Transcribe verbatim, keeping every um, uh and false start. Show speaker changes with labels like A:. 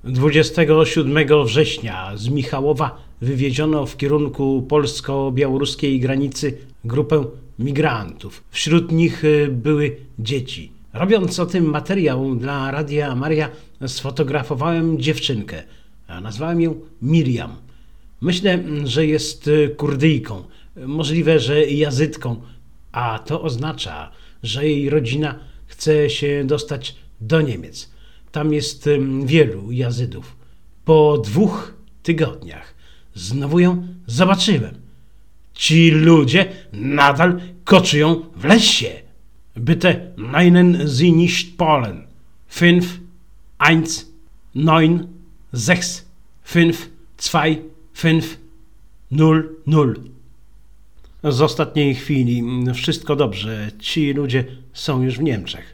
A: dwudziestego siódmego września z Michałowa wywieziono w kierunku polsko-białoruskiej granicy grupę migrantów. Wśród nich były dzieci. Robiąc o tym materiał dla Radia Maria, sfotografowałem dziewczynkę. Nazwałem ją Miriam. Myślę, że jest Kurdyjką, możliwe, że Jazytką, a to oznacza, że jej rodzina chce się dostać do Niemiec. Tam jest wielu Jazydów. Po dwóch tygodniach znowu ją zobaczyłem. Ci ludzie nadal koczują w lesie. Bitte nennen Sie nicht Polen. Fünf, eins, neun, sechs, fünf, zwei, fünf, null, null. Z ostatniej chwili. Wszystko dobrze. Ci ludzie są już w Niemczech.